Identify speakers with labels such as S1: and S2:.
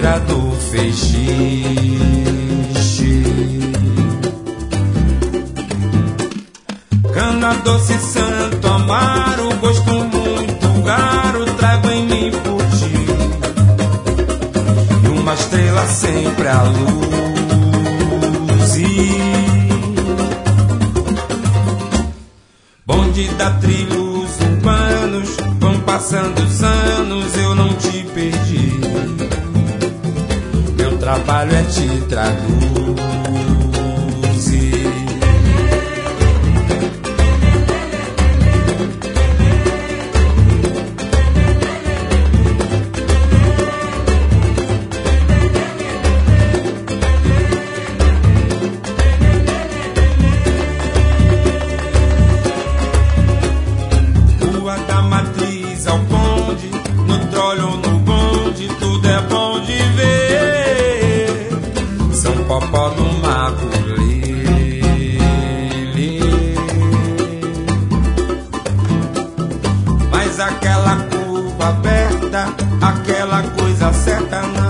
S1: hora do feixixe. Cana doce, Santo Amaro, gosto muito caro, trago em mim por ti. E uma estrela sempre a luz. Bonde da trilhos urbanos, vão passando os anos, eu não te perdi. Meu trabalho é te traduzir. Aquela coisa certa